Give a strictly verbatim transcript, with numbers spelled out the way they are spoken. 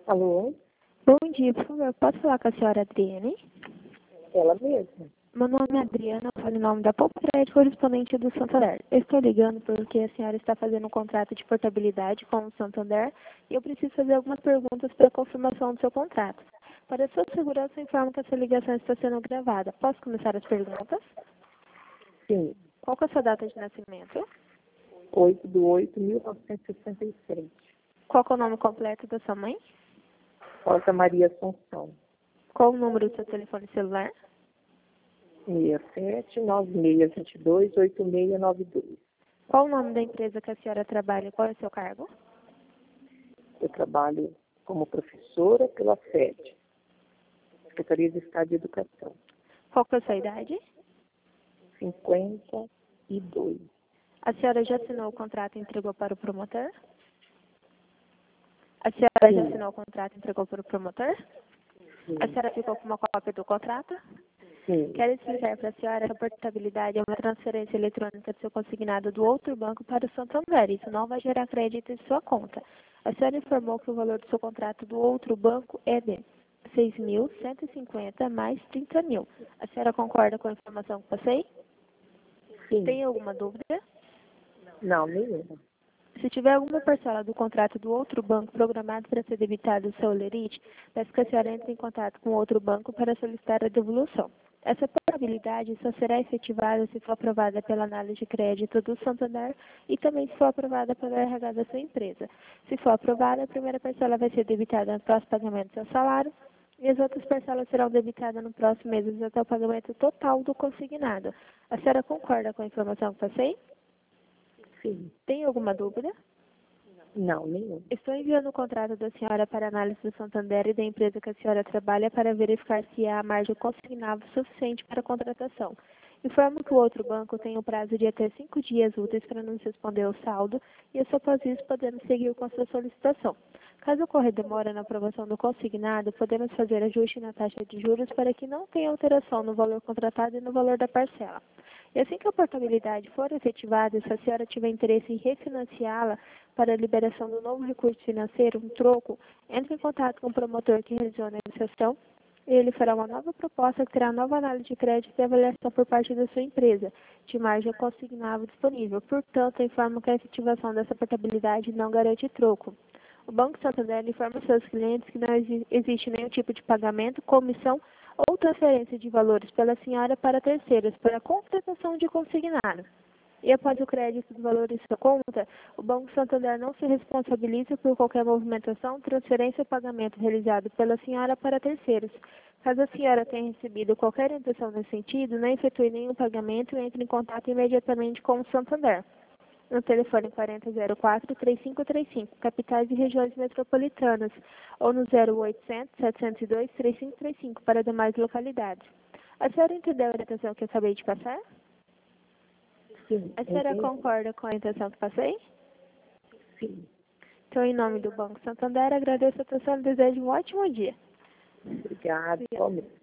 Alô? Bom dia, por favor, posso falar com a senhora Adriane? Ela mesma. Meu nome é Adriana, eu falo em nome da Popred, correspondente do Santander. Eu estou ligando porque a senhora está fazendo um contrato de portabilidade com o Santander e eu preciso fazer algumas perguntas para a confirmação do seu contrato. Para a sua segurança, eu informo que essa ligação está sendo gravada. Posso começar as perguntas? Sim. Qual que é a sua data de nascimento? oito de oito de mil novecentos e sessenta e sete. Qual que é o nome completo da sua mãe? Rosa Maria Assunção. Qual o número do seu telefone celular? seis sete nove seis dois dois oito seis nove dois. Qual o nome da empresa que a senhora trabalha e qual é o seu cargo? Eu trabalho como professora pela S E D, Secretaria de Estado de Educação. Qual que é a sua idade? cinquenta e dois. A senhora já assinou o contrato e entregou para o promotor? A senhora já Sim. assinou o contrato e entregou para o promotor? Sim. A senhora ficou com uma cópia do contrato? Sim. Quero explicar para a senhora que a portabilidade é uma transferência eletrônica do seu consignado do outro banco para o Santander. Isso não vai gerar crédito em sua conta. A senhora informou que o valor do seu contrato do outro banco é de seis mil cento e cinquenta mais trinta mil. A senhora concorda com a informação que passei? Sim. Tem alguma dúvida? Não, nenhuma. Se tiver alguma parcela do contrato do outro banco programado para ser debitada do seu lerite, peço que a senhora entre em contato com outro banco para solicitar a devolução. Essa portabilidade só será efetivada se for aprovada pela análise de crédito do Santander e também se for aprovada pela R H da sua empresa. Se for aprovada, a primeira parcela vai ser debitada no próximo pagamento do seu salário e as outras parcelas serão debitadas no próximo mês até o pagamento total do consignado. A senhora concorda com a informação que passei? Sim. Tem alguma dúvida? Não, nenhuma. Estou enviando o contrato da senhora para análise do Santander e da empresa que a senhora trabalha para verificar se há margem consignável suficiente para a contratação. Informo que o outro banco tem o prazo de até cinco dias úteis para nos responder o saldo e é só após isso podemos seguir com a sua solicitação. Caso ocorra demora na aprovação do consignado, podemos fazer ajuste na taxa de juros para que não tenha alteração no valor contratado e no valor da parcela. E assim que a portabilidade for efetivada, se a senhora tiver interesse em refinanciá-la para a liberação do novo recurso financeiro, um troco, entre em contato com o promotor que realizou a negociação e ele fará uma nova proposta que terá nova análise de crédito e avaliação por parte da sua empresa, de margem consignável disponível. Portanto, informo que a efetivação dessa portabilidade não garante troco. O Banco Santander informa seus clientes que não exi existe nenhum tipo de pagamento, comissão ou transferência de valores pela senhora para terceiros para a completação de consignado. E após o crédito do valor em sua conta, o Banco Santander não se responsabiliza por qualquer movimentação, transferência ou pagamento realizado pela senhora para terceiros. Caso a senhora tenha recebido qualquer intenção nesse sentido, não efetue nenhum pagamento e entre em contato imediatamente com o Santander. No telefone quarenta zero quatro, três cinco três cinco, capitais e regiões metropolitanas, ou no zero oitocentos, setecentos e dois, três cinco três cinco para demais localidades. A senhora entendeu a orientação que eu acabei de passar? Sim. A senhora Entendi. concorda com a intenção que passei? Sim. Então, em nome do Banco Santander, agradeço a atenção e desejo um ótimo dia. Obrigada. Obrigada. Igualmente.